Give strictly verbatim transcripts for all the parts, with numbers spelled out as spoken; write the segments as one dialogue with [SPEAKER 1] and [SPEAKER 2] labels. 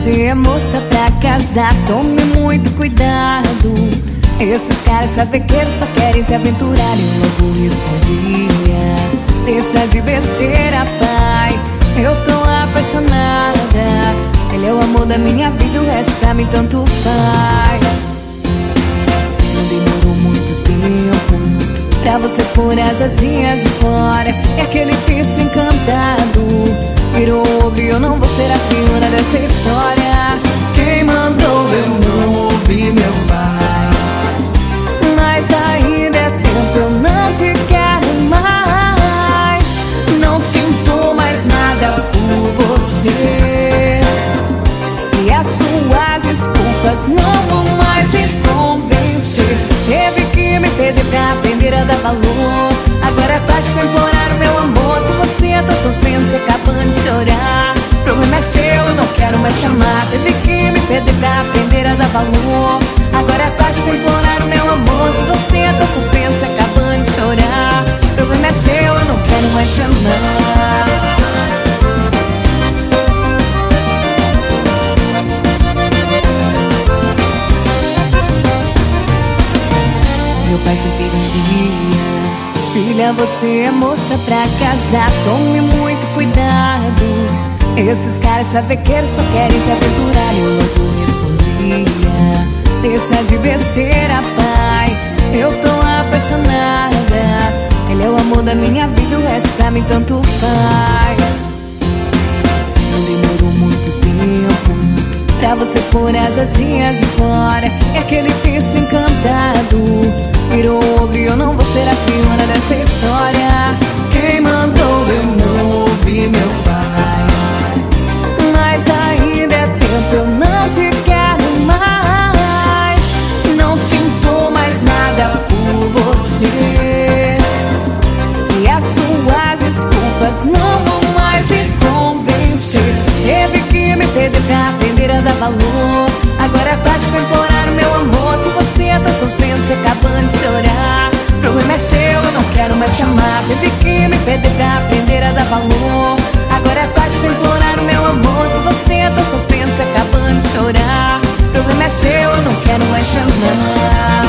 [SPEAKER 1] você é moça pra casar, tome muito cuidado. Esses caras chavequeiros só querem se aventurar. Eu logo respondia: deixa de besteira, pai, eu tô apaixonada. Ele é o amor da minha vida, o resto pra mim tanto faz. Não demorou muito tempo pra você pôr as asinhas de fora. É aquele príncipe encantado virou ogro e eu não vou ser a piora dessa história. Quem mandou eu não ouvi meu pai, mas ainda é tempo, eu não te quero mais. Não sinto mais nada por você, e as suas desculpas não vão mais me convencer. Teve que me perder pra aprender a dar valor. Agora é tarde pra implorar o meu amor. Se você tá sofrendo, você acabando de chorar, problema é seu, eu não quero mais chamar. Teve que me perder pra aprender a dar valor. Agora é tarde pra implorar o meu amor. Se você tá sofrendo, você acabando de chorar, problema é seu, eu não quero mais chamar. Meu pai sempre dizia: filha, você é moça pra casar, tome muito cuidado. Esses caras chavequeiros só querem se aventurar. Eu logo respondia: deixa de besteira, pai, eu tô apaixonada. Ele é o amor da minha vida, o resto pra mim tanto faz. Não demorou muito tempo pra você pôr as asinhas de fora. É aquele príncipe encantado virou ogro e eu não vou ser a piora dessa história. Quem mandou eu não ouvi meu pai, mas ainda é tempo, eu não te quero mais. Não sinto mais nada por você, e as suas desculpas não vão mais me convencer. Teve que me perder pra aprender a dar valor. Agora é tarde pra implorar o meu amor. Se você tá sofrendo, você acabando de chorar, problema é seu, eu não quero mais chamar. Teve que me perder pra aprender a dar valor. Agora é tarde pra implorar o meu amor. Se você tá sofrendo, você acabando de chorar, problema é seu, eu não quero mais chamar.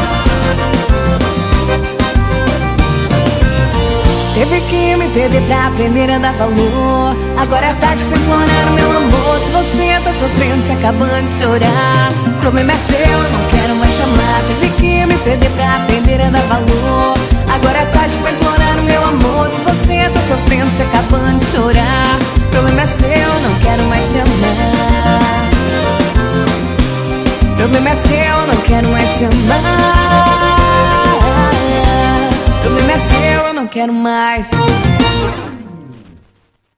[SPEAKER 1] Teve que me perder pra aprender a dar valor. Agora é tarde pra implorar o meu amor. Se você tá sofrendo, você acabando de chorar, problema é seu, eu não quero mais chamar. Teve que me perder pra aprender a dar valor. Agora é tarde pra implorar o meu amor. Se você tá sofrendo, você acabando de chorar, problema é seu, eu não quero mais chamar. Problema é seu, eu não quero mais chamar. Problema é seu, eu não quero mais.